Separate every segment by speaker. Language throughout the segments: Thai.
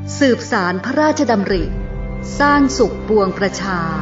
Speaker 1: สืบสารพระราชดำริสร้างสุขปวงประชา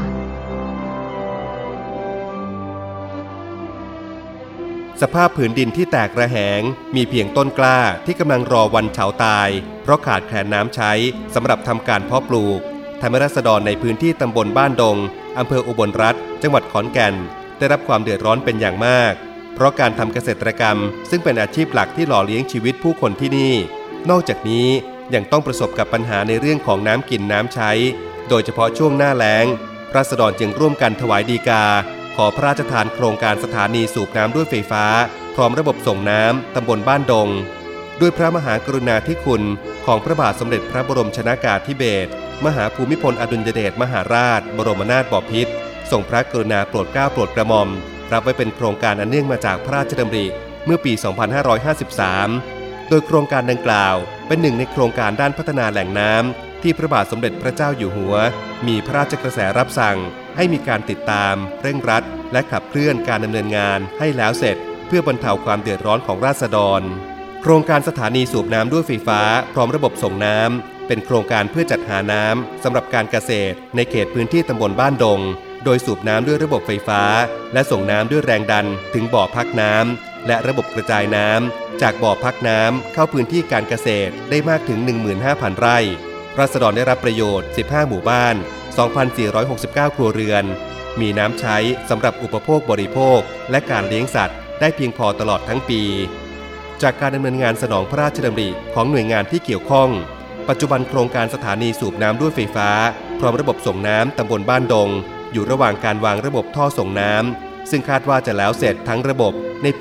Speaker 2: สภาพผืนดินที่แตกระแหงมีเพียงต้นกล้าที่กำลังรอวันเฉาตายเพราะขาดแคลนน้ำใช้สำหรับทำการเพาะปลูกทำให้ราษฎรในพื้นที่ตำบลบ้านดงอำเภออุบลรัตน์จังหวัดขอนแก่นได้รับความเดือดร้อนเป็นอย่างมากเพราะการทำเกษตรกรรมซึ่งเป็นอาชีพหลักที่หล่อเลี้ยงชีวิตผู้คนที่นี่นอกจากนี้ยังต้องประสบกับปัญหาในเรื่องของน้ำกินน้ำใช้โดยเฉพาะช่วงหน้าแล้งราษฎรจึงร่วมกันถวายฎีกาขอพระราชทานโครงการสถานีสูบน้ำด้วยไฟฟ้าพร้อมระบบส่งน้ำตำบลบ้านดงด้วยพระมหากรุณาธิคุณของพระบาทสมเด็จพระบรมชนากาธิเบศรมหาภูมิพลอดุลยเดชมหาราชบรมนาถบพิตรทรงพระกรุณาโปรดเกล้าโปรดกระหม่อมรับไว้เป็นโครงการอันเนื่องมาจากพระราชดำริเมื่อปี 2553 โดยโครงการดังกล่าวเป็นหนึ่งในโครงการด้านพัฒนาแหล่งน้ำที่พระบาทสมเด็จพระเจ้าอยู่หัวมีพระราชกระแสรับสั่งให้มีการติดตามเร่งรัดและขับเคลื่อนการดำเนินงานให้แล้วเสร็จเพื่อบรรเทาความเดือดร้อนของราษฎรโครงการสถานีสูบน้ำด้วยไฟฟ้าพร้อมระบบส่งน้ำเป็นโครงการเพื่อจัดหาน้ำสำหรับการเกษตรในเขตพื้นที่ตำบลบ้านดงโดยสูบน้ำด้วยระบบไฟฟ้าและส่งน้ำด้วยแรงดันถึงบ่อพักน้ำและระบบกระจายน้ำจากบ่อพักน้ำเข้าพื้นที่การเกษตรได้มากถึง 15,000 ไร่ราษฎรได้รับประโยชน์ 15 หมู่บ้าน 2,469 ครัวเรือนมีน้ำใช้สำหรับอุปโภคบริโภคและการเลี้ยงสัตว์ได้เพียงพอตลอดทั้งปีจากการดำเนินงานสนองพระราชดำริของหน่วยงานที่เกี่ยวข้องปัจจุบันโครงการสถานีสูบน้ำด้วยไฟฟ้าพร้อมระบบส่งน้ำตำบลบ้านดงอยู่ระหว่างการวางระบบท่อส่งน้ำซึ่งคาดว่าจะแล้วเสร็จทั้งระบบในปี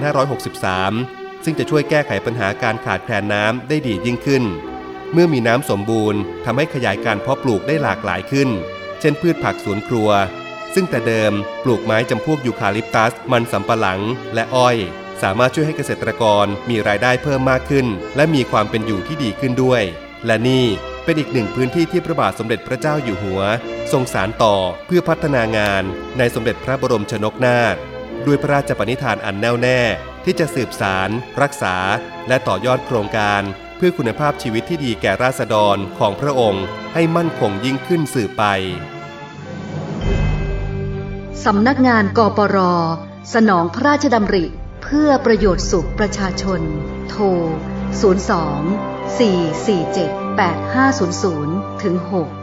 Speaker 2: 2563 ซึ่งจะช่วยแก้ไขปัญหาการขาดแคลนน้ำได้ดียิ่งขึ้นเมื่อมีน้ำสมบูรณ์ทำให้ขยายการเพาะปลูกได้หลากหลายขึ้นเช่นพืชผักสวนครัวซึ่งแต่เดิมปลูกไม้จำพวกยูคาลิปตัสมันสำปะหลังและอ้อยสามารถช่วยให้เกษตรกรมีรายได้เพิ่มมากขึ้นและมีความเป็นอยู่ที่ดีขึ้นด้วยและนี่เป็นอีกหนึ่งพื้นที่ที่พระบาทสมเด็จพระเจ้าอยู่หัวทรงสานต่อเพื่อพัฒนางานในสมเด็จพระบรมชนกนาถด้วยพระราชปณิธานอันแน่วแน่ที่จะสืบสานรักษาและต่อยอดโครงการเพื่อคุณภาพชีวิตที่ดีแก่ราษฎรของพระองค์ให้มั่นคงยิ่งขึ้นสืบไป
Speaker 1: สำนักงานกปร.สนองพระราชดำริเพื่อประโยชน์สุขประชาชนโทร 02 447 8500 ถึง 6